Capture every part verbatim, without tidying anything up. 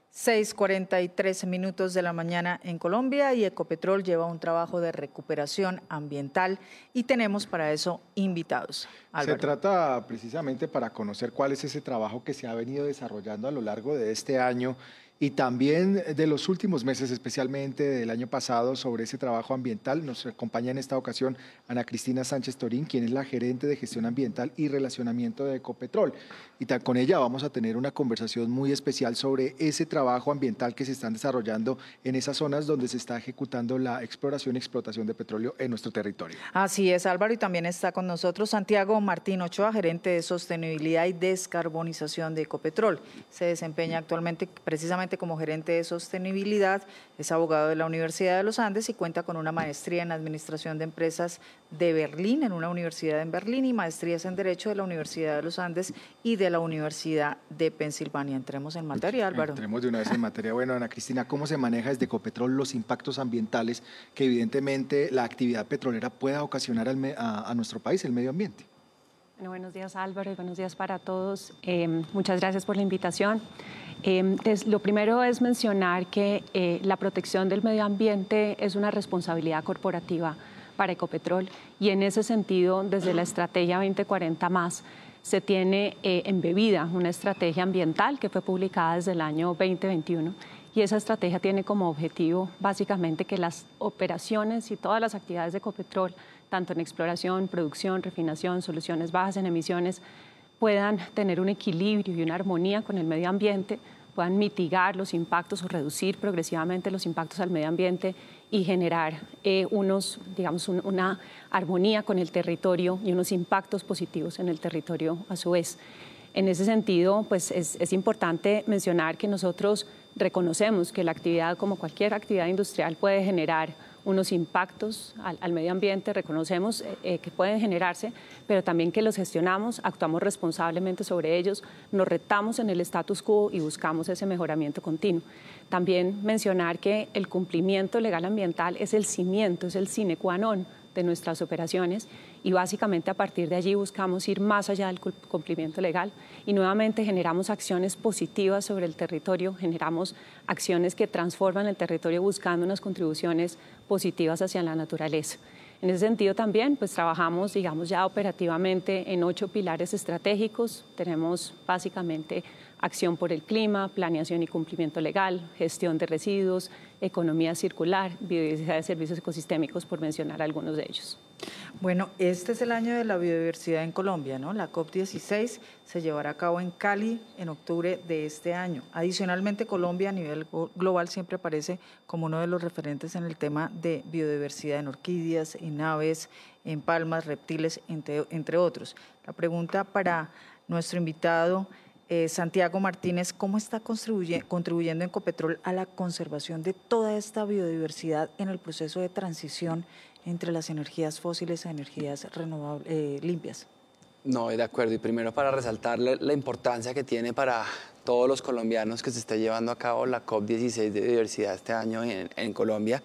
seis cuarenta y tres minutos de la mañana en Colombia y Ecopetrol lleva un trabajo de recuperación ambiental y tenemos para eso invitados. Álvaro. Se trata precisamente para conocer cuál es ese trabajo que se ha venido desarrollando a lo largo de este año y también de los últimos meses, especialmente del año pasado, sobre ese trabajo ambiental. Nos acompaña en esta ocasión Ana Cristina Sánchez Torín, quien es la gerente de gestión ambiental y relacionamiento de Ecopetrol. Y con ella vamos a tener una conversación muy especial sobre ese trabajo ambiental que se están desarrollando en esas zonas donde se está ejecutando la exploración y explotación de petróleo en nuestro territorio. Así es, Álvaro, y también está con nosotros Santiago Martín Ochoa, gerente de sostenibilidad y descarbonización de Ecopetrol. Se desempeña actualmente precisamente como gerente de sostenibilidad, es abogado de la Universidad de los Andes y cuenta con una maestría en administración de empresas de Berlín, en una universidad en Berlín, y maestrías en Derecho de la Universidad de los Andes y de la Universidad de Pensilvania. Entremos en materia, Álvaro. Entremos de una vez en materia. Bueno, Ana Cristina, ¿cómo se maneja desde Ecopetrol los impactos ambientales que evidentemente la actividad petrolera pueda ocasionar al me, a, a nuestro país, el medio ambiente? Bueno, buenos días, Álvaro, y buenos días para todos. Eh, muchas gracias por la invitación. Eh, des, lo primero es mencionar que eh, la protección del medio ambiente es una responsabilidad corporativa para Ecopetrol y en ese sentido, desde la Estrategia veinte cuarenta más, se tiene eh, embebida una estrategia ambiental que fue publicada desde el año veinte veintiuno y esa estrategia tiene como objetivo básicamente que las operaciones y todas las actividades de Ecopetrol, tanto en exploración, producción, refinación, soluciones bajas en emisiones, puedan tener un equilibrio y una armonía con el medio ambiente, puedan mitigar los impactos o reducir progresivamente los impactos al medio ambiente y generar eh, unos, digamos, un, una armonía con el territorio y unos impactos positivos en el territorio a su vez. En ese sentido, pues es, es importante mencionar que nosotros reconocemos que la actividad, como cualquier actividad industrial, puede generar unos impactos al, al medio ambiente, reconocemos eh, que pueden generarse, pero también que los gestionamos, actuamos responsablemente sobre ellos, nos retamos en el status quo y buscamos ese mejoramiento continuo. También mencionar que el cumplimiento legal ambiental es el cimiento, es el sine qua non de nuestras operaciones y básicamente a partir de allí buscamos ir más allá del cumplimiento legal y nuevamente generamos acciones positivas sobre el territorio, generamos acciones que transforman el territorio buscando unas contribuciones positivas hacia la naturaleza. En ese sentido también pues trabajamos, digamos, ya operativamente en ocho pilares estratégicos. Tenemos básicamente acción por el clima, planeación y cumplimiento legal, gestión de residuos, economía circular, biodiversidad de servicios ecosistémicos, por mencionar algunos de ellos. Bueno, este es el año de la biodiversidad en Colombia, ¿no? La COP dieciséis se llevará a cabo en Cali en octubre de este año. Adicionalmente, Colombia a nivel global siempre aparece como uno de los referentes en el tema de biodiversidad en orquídeas, en aves, en palmas, reptiles, entre, entre otros. La pregunta para nuestro invitado Eh, Santiago Martínez, ¿cómo está contribuye, contribuyendo Ecopetrol a la conservación de toda esta biodiversidad en el proceso de transición entre las energías fósiles a energías renovables, eh, limpias? No, de acuerdo. Y primero para resaltar la importancia que tiene para todos los colombianos que se esté llevando a cabo la COP dieciséis de biodiversidad este año en, en Colombia.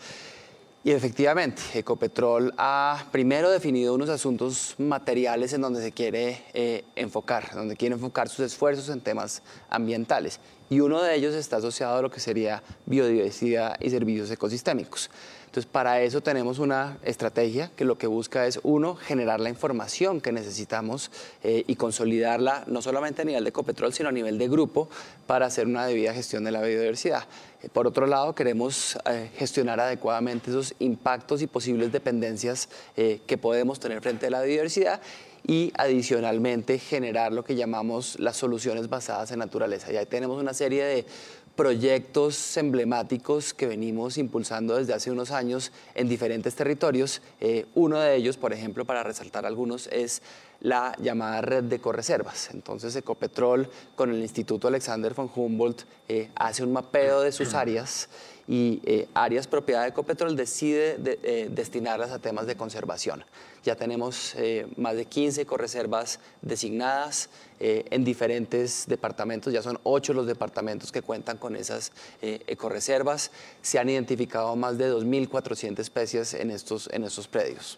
Y efectivamente, Ecopetrol ha primero definido unos asuntos materiales en donde se quiere eh, enfocar, donde quiere enfocar sus esfuerzos en temas ambientales. Y uno de ellos está asociado a lo que sería biodiversidad y servicios ecosistémicos. Entonces, para eso tenemos una estrategia que lo que busca es, uno, generar la información que necesitamos eh, y consolidarla no solamente a nivel de Ecopetrol, sino a nivel de grupo para hacer una debida gestión de la biodiversidad. Eh, por otro lado, queremos eh, gestionar adecuadamente esos impactos y posibles dependencias eh, que podemos tener frente a la biodiversidad y adicionalmente generar lo que llamamos las soluciones basadas en naturaleza. Y ahí tenemos una serie de proyectos emblemáticos que venimos impulsando desde hace unos años en diferentes territorios. Eh, uno de ellos, por ejemplo, para resaltar algunos, es la llamada red de ecoreservas. Entonces, Ecopetrol, con el Instituto Alexander von Humboldt, eh, hace un mapeo de sus áreas y eh, áreas propiedad de Ecopetrol decide de, eh, destinarlas a temas de conservación. Ya tenemos eh, más de quince ecoreservas designadas eh, en diferentes departamentos, ya son ocho los departamentos que cuentan con esas eh, ecoreservas. Se han identificado más de dos mil cuatrocientas especies en estos, en estos predios.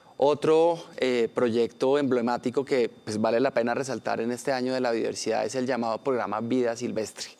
Otro eh, proyecto emblemático que pues, vale la pena resaltar en este año de la biodiversidad es el llamado programa Vida Silvestre.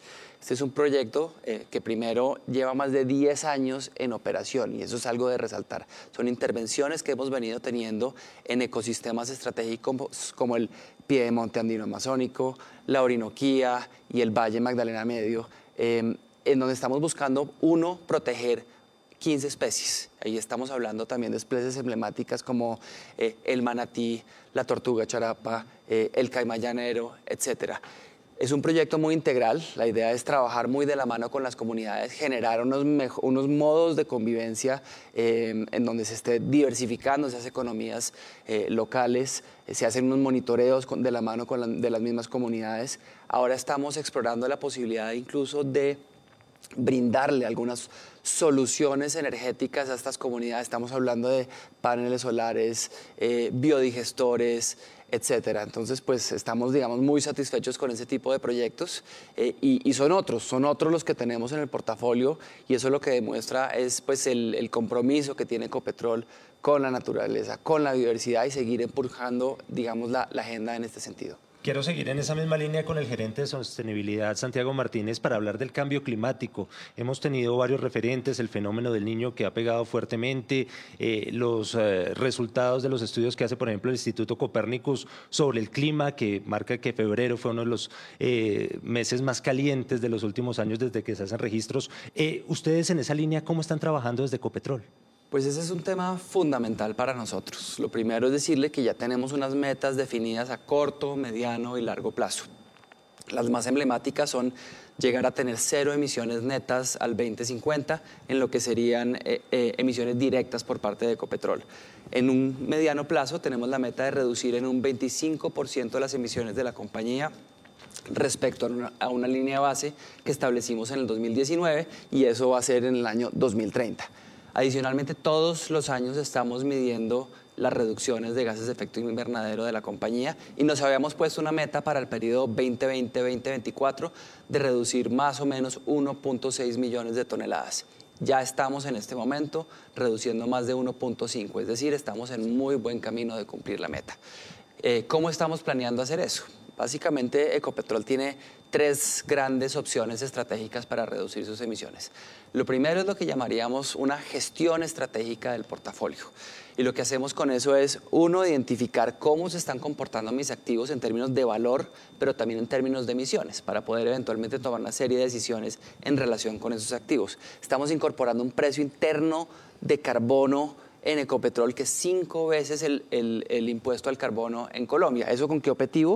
Este es un proyecto eh, que primero lleva más de diez años en operación y eso es algo de resaltar. Son intervenciones que hemos venido teniendo en ecosistemas estratégicos como el Piedemonte Andino Amazónico, la Orinoquía y el Valle Magdalena Medio, eh, en donde estamos buscando, uno, proteger quince especies. Ahí estamos hablando también de especies emblemáticas como eh, el manatí, la tortuga charapa, eh, el caimán llanero, etcétera. Es un proyecto muy integral, la idea es trabajar muy de la mano con las comunidades, generar unos, unos modos de convivencia eh, en donde se esté diversificando, se hacen economías eh, locales, eh, se hacen unos monitoreos con, de la mano con la, de las mismas comunidades. Ahora estamos explorando la posibilidad incluso de brindarle algunas soluciones energéticas a estas comunidades. Estamos hablando de paneles solares, eh, biodigestores, etcétera. Entonces, pues estamos, digamos, muy satisfechos con ese tipo de proyectos eh, y, y son otros, son otros los que tenemos en el portafolio y eso lo que demuestra es pues el, el compromiso que tiene Ecopetrol con la naturaleza, con la biodiversidad y seguir empujando, digamos, la, la agenda en este sentido. Quiero seguir en esa misma línea con el gerente de sostenibilidad, Santiago Martínez, para hablar del cambio climático. Hemos tenido varios referentes, el fenómeno del Niño que ha pegado fuertemente, eh, los eh, resultados de los estudios que hace, por ejemplo, el Instituto Copérnicus sobre el clima, que marca que febrero fue uno de los eh, meses más calientes de los últimos años desde que se hacen registros. Eh, ¿Ustedes en esa línea cómo están trabajando desde Ecopetrol? Pues ese es un tema fundamental para nosotros. Lo primero es decirle que ya tenemos unas metas definidas a corto, mediano y largo plazo. Las más emblemáticas son llegar a tener cero emisiones netas al veinte cincuenta en lo que serían eh, eh, emisiones directas por parte de Ecopetrol. En un mediano plazo tenemos la meta de reducir en un veinticinco por ciento las emisiones de la compañía respecto a una, a una línea base que establecimos en el dos mil diecinueve y eso va a ser en el año dos mil treinta. Adicionalmente, todos los años estamos midiendo las reducciones de gases de efecto invernadero de la compañía y nos habíamos puesto una meta para el periodo veinte veinte veinte veinticuatro de reducir más o menos uno punto seis millones de toneladas. Ya estamos en este momento reduciendo más de uno punto cinco, es decir, estamos en muy buen camino de cumplir la meta. Eh, ¿Cómo estamos planeando hacer eso? Básicamente, Ecopetrol tiene tres grandes opciones estratégicas para reducir sus emisiones. Lo primero es lo que llamaríamos una gestión estratégica del portafolio. Y lo que hacemos con eso es, uno, identificar cómo se están comportando mis activos en términos de valor, pero también en términos de emisiones, para poder eventualmente tomar una serie de decisiones en relación con esos activos. Estamos incorporando un precio interno de carbono en Ecopetrol que es cinco veces el, el, el impuesto al carbono en Colombia. ¿Eso con qué objetivo?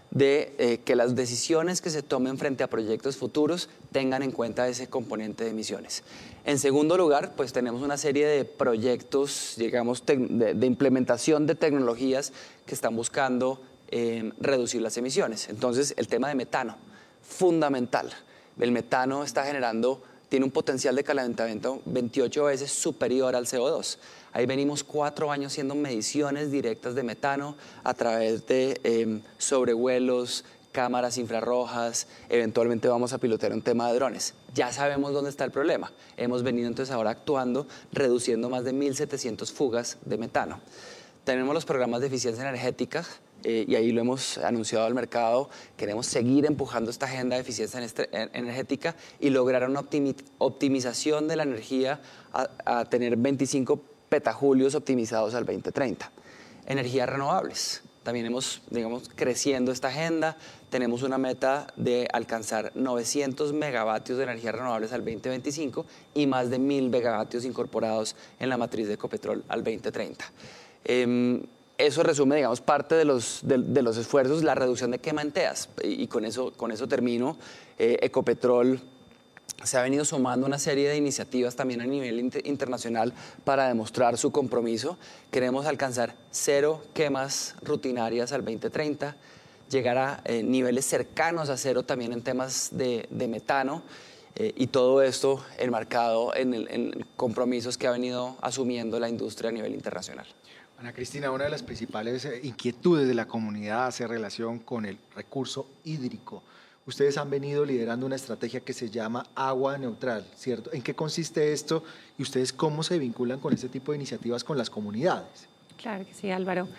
De eh, que las decisiones que se tomen frente a proyectos futuros tengan en cuenta ese componente de emisiones. En segundo lugar, pues tenemos una serie de proyectos, digamos, de, de implementación de tecnologías que están buscando eh, reducir las emisiones. Entonces, el tema de metano, fundamental. El metano está generando, tiene un potencial de calentamiento veintiocho veces superior al C O dos. Ahí venimos cuatro años haciendo mediciones directas de metano a través de eh, sobrevuelos, cámaras infrarrojas, eventualmente vamos a pilotear un tema de drones. Ya sabemos dónde está el problema. Hemos venido entonces ahora actuando, reduciendo más de mil setecientas fugas de metano. Tenemos los programas de eficiencia energética eh, y ahí lo hemos anunciado al mercado. Queremos seguir empujando esta agenda de eficiencia energética y lograr una optimi optimización de la energía a, a tener veinticinco petajulios optimizados al veinte treinta. Energías renovables. También hemos, digamos, creciendo esta agenda. Tenemos una meta de alcanzar novecientos megavatios de energías renovables al veinte veinticinco y más de mil megavatios incorporados en la matriz de Ecopetrol al veinte treinta. Eh, eso resume, digamos, parte de los, de, de los esfuerzos, la reducción de quema en teas. Y, y con, eso, con eso termino. Eh, Ecopetrol se ha venido sumando una serie de iniciativas también a nivel inter internacional para demostrar su compromiso. Queremos alcanzar cero quemas rutinarias al veinte treinta, llegar a eh, niveles cercanos a cero también en temas de, de metano eh, y todo esto enmarcado en, el, en compromisos que ha venido asumiendo la industria a nivel internacional. Ana Cristina, una de las principales inquietudes de la comunidad hace relación con el recurso hídrico. Ustedes han venido liderando una estrategia que se llama Agua Neutral, ¿cierto? ¿En qué consiste esto y ustedes cómo se vinculan con este tipo de iniciativas con las comunidades? Claro que sí, Álvaro.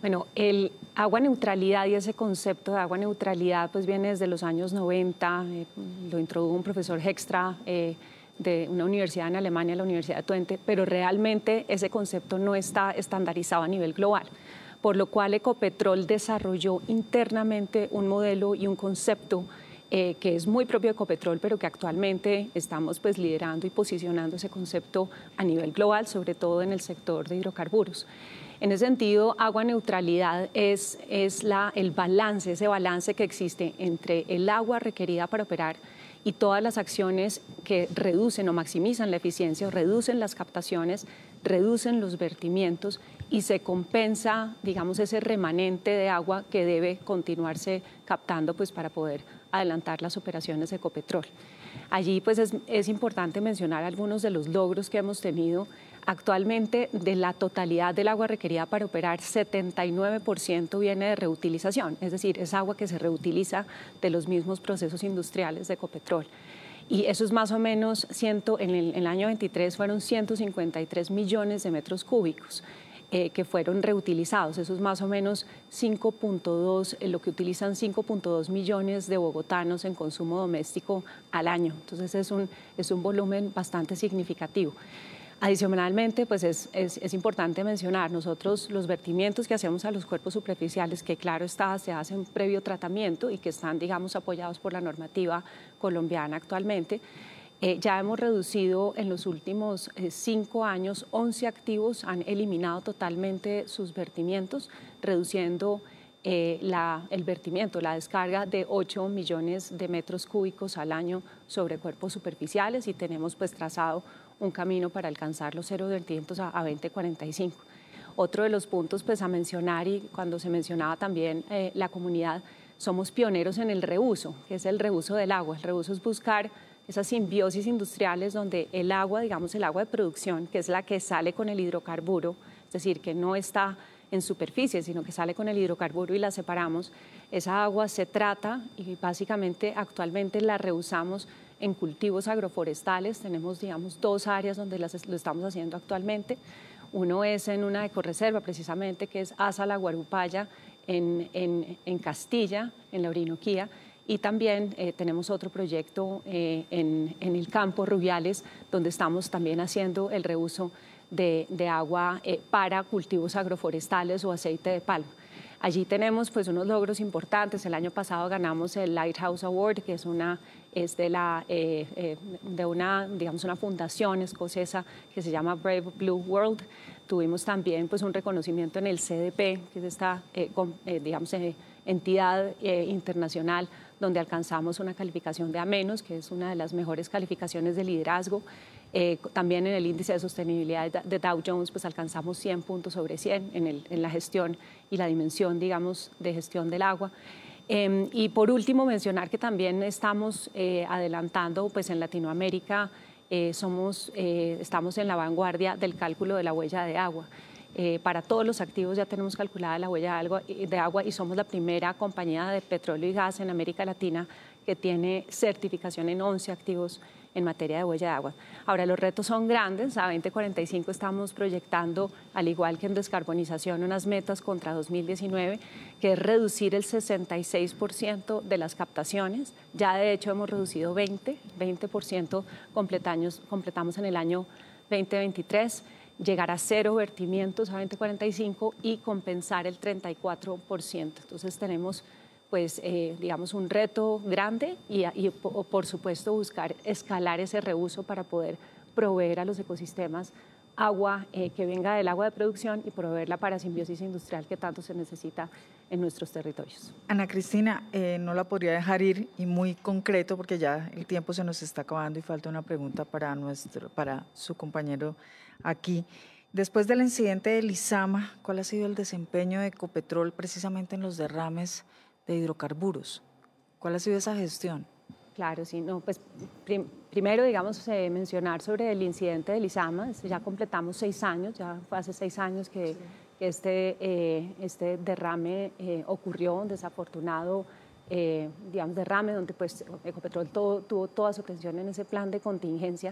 Bueno, el agua neutralidad y ese concepto de agua neutralidad pues viene desde los años noventa, eh, lo introdujo un profesor Hextra eh, de una universidad en Alemania, la Universidad de Twente, pero realmente ese concepto no está estandarizado a nivel global, por lo cual Ecopetrol desarrolló internamente un modelo y un concepto eh, que es muy propio de Ecopetrol, pero que actualmente estamos pues liderando y posicionando ese concepto a nivel global, sobre todo en el sector de hidrocarburos. En ese sentido, agua neutralidad es, es la, el balance, ese balance que existe entre el agua requerida para operar y todas las acciones que reducen o maximizan la eficiencia, o reducen las captaciones, reducen los vertimientos y se compensa, digamos, ese remanente de agua que debe continuarse captando pues, para poder adelantar las operaciones de Ecopetrol. Allí pues, es, es importante mencionar algunos de los logros que hemos tenido. Actualmente, de la totalidad del agua requerida para operar, setenta y nueve por ciento viene de reutilización, es decir, es agua que se reutiliza de los mismos procesos industriales de Ecopetrol. Y eso es más o menos, ciento, en, el, en el año veintitrés fueron ciento cincuenta y tres millones de metros cúbicos eh, que fueron reutilizados. Eso es más o menos cinco punto dos, eh, lo que utilizan cinco punto dos millones de bogotanos en consumo doméstico al año. Entonces es un, es un volumen bastante significativo. Adicionalmente, pues es, es, es importante mencionar, nosotros los vertimientos que hacemos a los cuerpos superficiales, que claro está, se hacen previo tratamiento y que están, digamos, apoyados por la normativa colombiana actualmente, eh, ya hemos reducido en los últimos eh, cinco años, once activos han eliminado totalmente sus vertimientos, reduciendo eh, la, el vertimiento, la descarga de ocho millones de metros cúbicos al año sobre cuerpos superficiales y tenemos pues trazado un camino para alcanzar los cero vertimientos a, a veinte cuarenta y cinco. Otro de los puntos pues, a mencionar, y cuando se mencionaba también eh, la comunidad, somos pioneros en el reuso, que es el reuso del agua. El reuso es buscar esas simbiosis industriales donde el agua, digamos el agua de producción, que es la que sale con el hidrocarburo, es decir, que no está en superficie, sino que sale con el hidrocarburo y la separamos, esa agua se trata y básicamente actualmente la reusamos en cultivos agroforestales. Tenemos, digamos, dos áreas donde las, lo estamos haciendo actualmente. Uno es en una ecorreserva, precisamente, que es Asa La Guarupaya, en, en, en Castilla, en la Orinoquía, y también eh, tenemos otro proyecto eh, en, en el campo Rubiales, donde estamos también haciendo el reuso de, de agua eh, para cultivos agroforestales o aceite de palma. Allí tenemos pues, unos logros importantes. El año pasado ganamos el Lighthouse Award, que es, una, es de, la, eh, eh, de una, digamos, una fundación escocesa que se llama Brave Blue World. Tuvimos también pues, un reconocimiento en el C D P, que es esta eh, con, eh, digamos, eh, entidad eh, internacional donde alcanzamos una calificación de A menos, que es una de las mejores calificaciones de liderazgo. Eh, también en el índice de sostenibilidad de Dow Jones pues alcanzamos cien puntos sobre cien en, el, en la gestión y la dimensión, digamos, de gestión del agua. Eh, y por último mencionar que también estamos eh, adelantando pues en Latinoamérica, eh, somos, eh, estamos en la vanguardia del cálculo de la huella de agua. Eh, para todos los activos ya tenemos calculada la huella de agua, de agua y somos la primera compañía de petróleo y gas en América Latina que tiene certificación en once activos en materia de huella de agua. Ahora, los retos son grandes. A veinte cuarenta y cinco estamos proyectando, al igual que en descarbonización, unas metas contra dos mil diecinueve, que es reducir el sesenta y seis por ciento de las captaciones. Ya, de hecho, hemos reducido veinte, veinte por ciento completamos, completamos en el año veinte veintitrés. Llegar a cero vertimientos a veinte cuarenta y cinco y compensar el treinta y cuatro por ciento. Entonces, tenemos pues, eh, digamos, un reto grande y, y por supuesto, buscar escalar ese reuso para poder proveer a los ecosistemas agua eh, que venga del agua de producción y proveer la parasimbiosis industrial que tanto se necesita en nuestros territorios. Ana Cristina, eh, no la podría dejar ir y muy concreto porque ya el tiempo se nos está acabando y falta una pregunta para, nuestro, para su compañero aquí. Después del incidente de Lizama, ¿cuál ha sido el desempeño de Ecopetrol precisamente en los derrames de hidrocarburos? ¿Cuál ha sido esa gestión? Claro, sí, no, pues prim, primero, digamos, eh, mencionar sobre el incidente de Lizama. Ya completamos seis años, ya fue hace seis años que, sí. que este, eh, este derrame eh, ocurrió, un desafortunado eh, digamos, derrame, donde pues Ecopetrol todo, tuvo toda su atención en ese plan de contingencia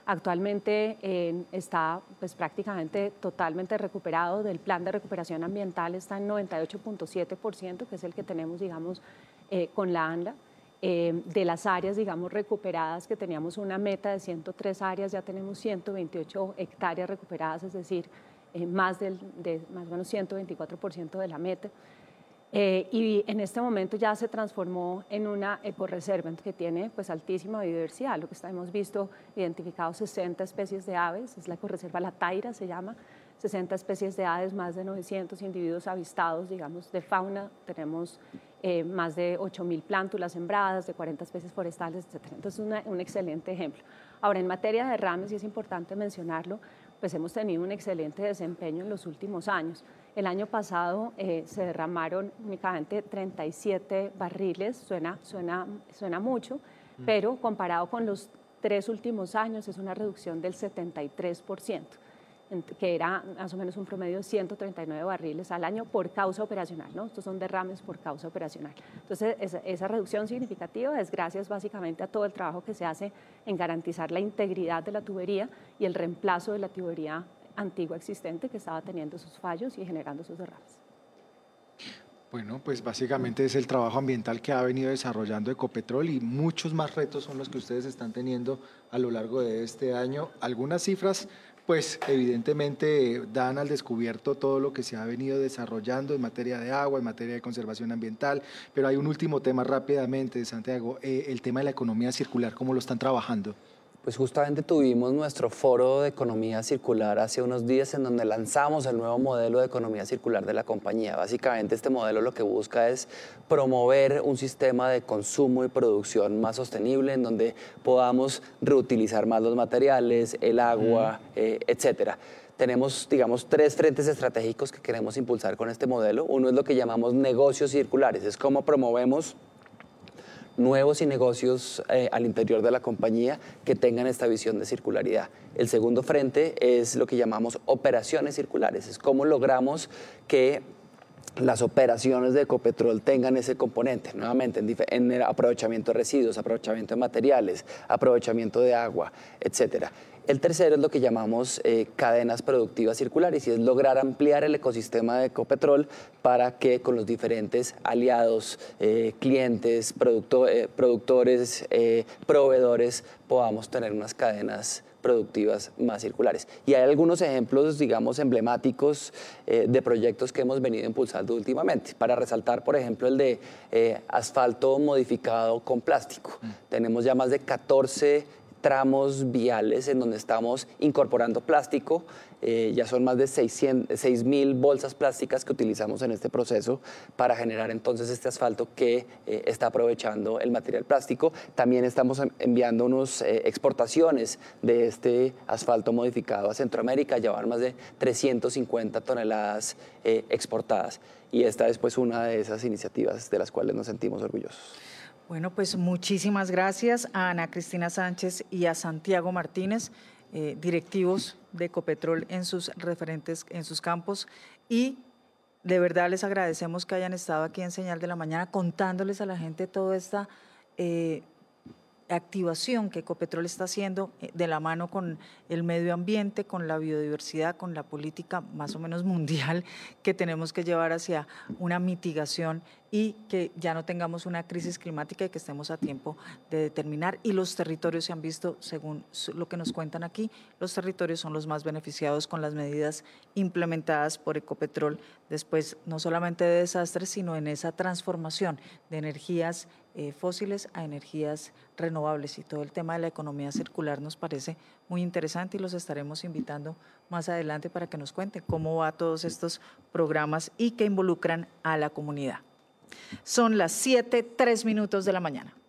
Actualmente eh, está pues, prácticamente totalmente recuperado. Del plan de recuperación ambiental está en noventa y ocho punto siete por ciento, que es el que tenemos, digamos, eh, con la ANLA. Eh, de las áreas, digamos, recuperadas, que teníamos una meta de ciento tres áreas, ya tenemos ciento veintiocho hectáreas recuperadas, es decir, eh, más, del, de más o menos ciento veinticuatro por ciento de la meta. Eh, y en este momento ya se transformó en una ecoreserva que tiene pues, altísima biodiversidad. Lo que está, hemos visto identificados sesenta especies de aves, es la ecoreserva La Taira, se llama, sesenta especies de aves, más de novecientos individuos avistados, digamos, de fauna. Tenemos eh, más de ocho mil plántulas sembradas, de cuarenta especies forestales, etcétera. Entonces, una, un excelente ejemplo. Ahora, en materia de derrames, y es importante mencionarlo, pues hemos tenido un excelente desempeño en los últimos años. El año pasado eh, se derramaron únicamente treinta y siete barriles, suena, suena, suena mucho, mm. pero comparado con los tres últimos años es una reducción del setenta y tres por ciento, que era más o menos un promedio de ciento treinta y nueve barriles al año por causa operacional, ¿no? Estos son derrames por causa operacional. Entonces, esa, esa reducción significativa es gracias básicamente a todo el trabajo que se hace en garantizar la integridad de la tubería y el reemplazo de la tubería antigua existente que estaba teniendo sus fallos y generando sus derrames. Bueno, pues básicamente es el trabajo ambiental que ha venido desarrollando Ecopetrol y muchos más retos son los que ustedes están teniendo a lo largo de este año. Algunas cifras, pues evidentemente dan al descubierto todo lo que se ha venido desarrollando en materia de agua, en materia de conservación ambiental, pero hay un último tema rápidamente, Santiago, eh, el tema de la economía circular, ¿cómo lo están trabajando? Pues justamente tuvimos nuestro foro de economía circular hace unos días en donde lanzamos el nuevo modelo de economía circular de la compañía. Básicamente este modelo lo que busca es promover un sistema de consumo y producción más sostenible en donde podamos reutilizar más los materiales, el agua, mm. eh, etcétera. Tenemos, digamos, tres frentes estratégicos que queremos impulsar con este modelo. Uno es lo que llamamos negocios circulares, es cómo promovemos nuevos y negocios eh, al interior de la compañía que tengan esta visión de circularidad. El segundo frente es lo que llamamos operaciones circulares, es cómo logramos que las operaciones de Ecopetrol tengan ese componente, nuevamente en, en el aprovechamiento de residuos, aprovechamiento de materiales, aprovechamiento de agua, etcétera. El tercero es lo que llamamos eh, cadenas productivas circulares y es lograr ampliar el ecosistema de Ecopetrol para que con los diferentes aliados, eh, clientes, producto, eh, productores, eh, proveedores, podamos tener unas cadenas productivas más circulares. Y hay algunos ejemplos, digamos, emblemáticos eh, de proyectos que hemos venido impulsando últimamente. Para resaltar, por ejemplo, el de eh, asfalto modificado con plástico. Mm. Tenemos ya más de catorce tramos viales en donde estamos incorporando plástico. Eh, ya son más de seis mil bolsas plásticas que utilizamos en este proceso para generar entonces este asfalto que eh, está aprovechando el material plástico. También estamos enviando unas eh, exportaciones de este asfalto modificado a Centroamérica, llevar más de trescientas cincuenta toneladas eh, exportadas. Y esta es pues una de esas iniciativas de las cuales nos sentimos orgullosos. Bueno, pues muchísimas gracias a Ana Cristina Sánchez y a Santiago Martínez, eh, directivos de Ecopetrol en sus referentes, en sus campos, y de verdad les agradecemos que hayan estado aquí en Señal de la Mañana contándoles a la gente toda esta eh, activación que Ecopetrol está haciendo de la mano con el medio ambiente, con la biodiversidad, con la política más o menos mundial que tenemos que llevar hacia una mitigación y que ya no tengamos una crisis climática y que estemos a tiempo de determinar. Y los territorios se han visto, según lo que nos cuentan aquí, los territorios son los más beneficiados con las medidas implementadas por Ecopetrol después no solamente de desastres, sino en esa transformación de energías eh, fósiles a energías renovables. Y todo el tema de la economía circular nos parece muy interesante y los estaremos invitando más adelante para que nos cuenten cómo va todos estos programas y que involucran a la comunidad. Son las siete, tres minutos de la mañana.